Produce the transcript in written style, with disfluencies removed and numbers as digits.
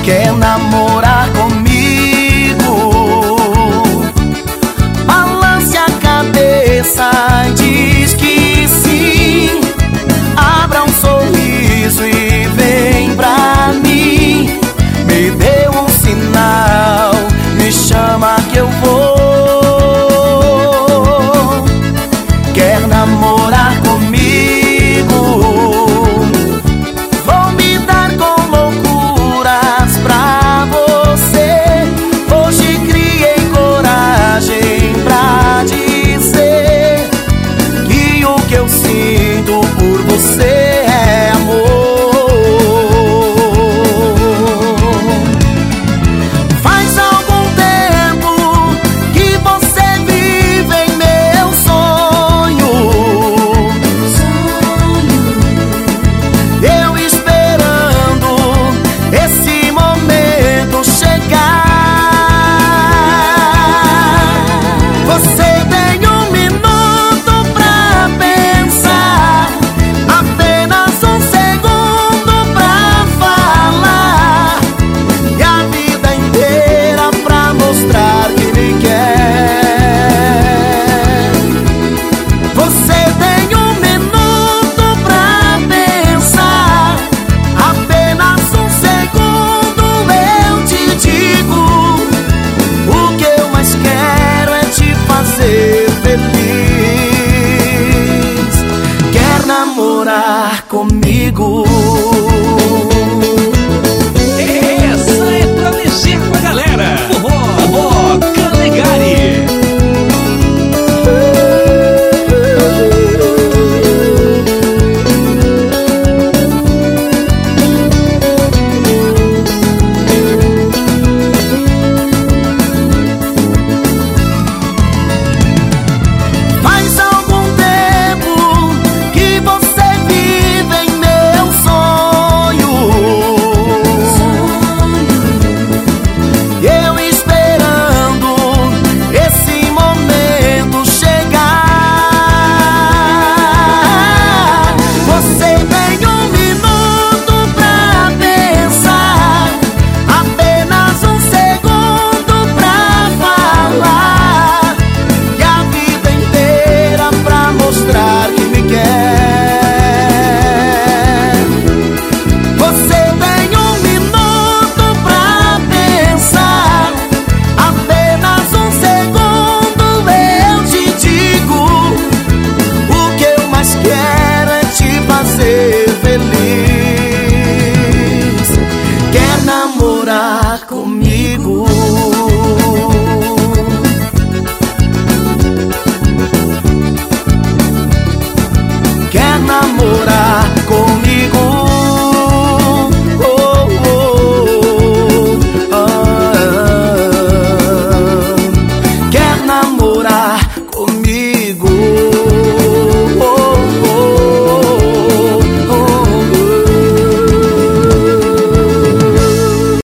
Quer namorar comigo? Balance a cabeça e diz que sim. Abra um sorriso e vem pra mim. Me dê um sinal, me chama que eu vou. Quer namorar comigo? Vou me dar com loucuras pra você. Hoje criei coragem pra dizer que o que eu sinto por você é amor. Faz algum tempo que você vive em meu sonho. Eu esperando esse momento chegar. Você tem um minuto pra pensar, apenas um segundo pra falar, e a vida inteira pra mostrar que me quer. Você tem um minuto pra pensar, apenas um segundo eu te digo. O que eu mais quero é te fazer feliz. Quer namorar comigo? Essa é pra mexer com a galera. Forró Calegari. Faz algum tempo que você vive em meu sonho. Eu esperando esse momento chegar. Você tem um minuto pra pensar, apenas um segundo pra falar, e a vida inteira pra mostrar que me quer. Você tem um minuto pra pensar, apenas um segundo eu te digo. O que eu mais quero é te fazer feliz. Quer namorar comigo?